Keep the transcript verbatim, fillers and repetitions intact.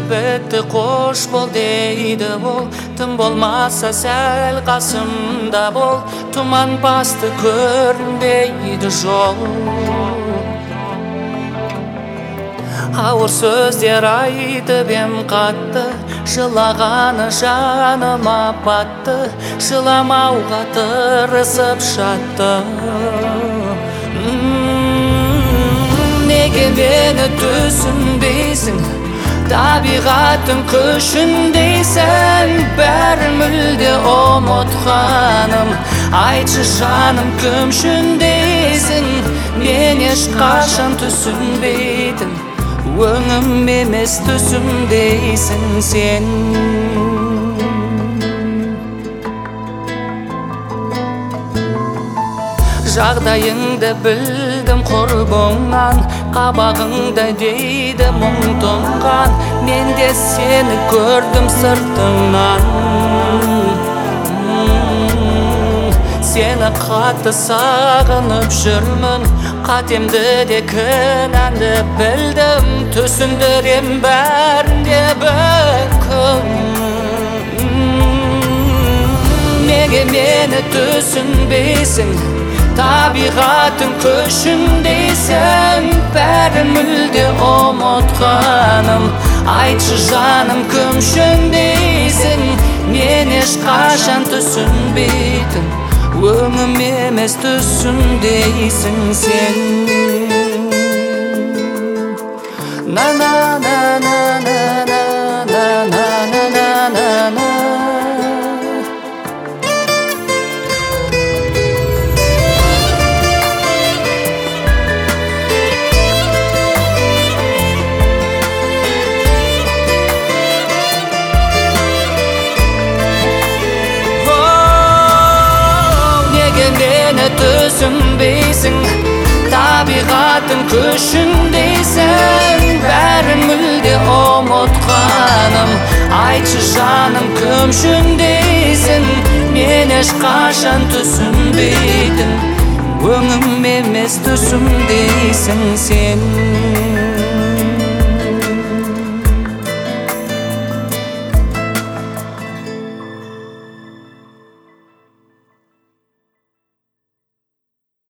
бітті қош бол дейді ол. Тым болмаса сәл қасымда бол, тұман басты көрінбейді жол. Ауыр сөздер айтып ем қатты, жылағаны жаныма батты, жыламауға тырысып жатты. Неге мені түсінбейсің, табиғаттың күшіндейсің, бәрін мүлде ұмытқаным. Айтшы жаным, кім үшіндейсің, мен ешқашан түсінбейтін, өңім емес түсімдейсің сен. Жағдайыңды білдім құрбыңнан, қабағыңда дейді мұң тұнған, мен де сені көрдім сыртыңнан. Сені қатты сағынып жүрмін, қатемді де кінәмді білдім, түсіндірем бәрінде бір күн. Неге мені түсінбейсің, табиғаттың күшіндейсің, бәрін мүлде ұмытқаным. Айтшы жаным, кім үшіндейсің, мен ешқашан түсінбейтін, өңім емес түсімдейсің сен. На на на на на на на на на на на на. Түсінбейсің, табиғаттың күшіндейсің, бәрін мүлде ұмытқаным. Айтшы жаным, кім үшіндейсің, мен ешқашан түсінбейтін, өңім емес түсімдейсің сен.